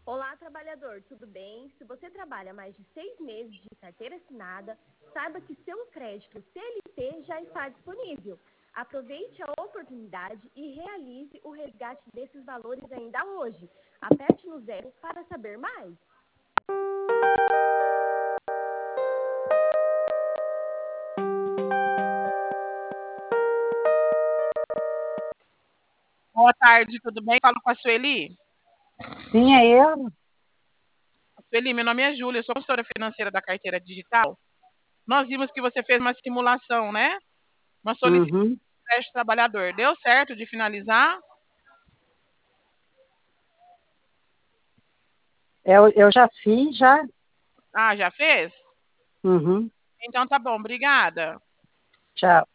Olá, trabalhador, tudo bem? Se você trabalha mais de 6 meses de carteira assinada, saiba que seu crédito CLT já está disponível. Aproveite a oportunidade e realize o resgate desses valores ainda hoje. Aperte no zero para saber mais. Boa tarde, tudo bem? Falo com a Sueli. Sim, é eu? Sueli, meu nome é Júlia, eu sou consultora financeira da carteira digital. Nós vimos que você fez uma simulação, né? Uma solicitação Uhum. de crédito trabalhador. Deu certo de finalizar? Eu já fiz, já. Ah, já fez? Uhum. Então tá bom, obrigada. Tchau.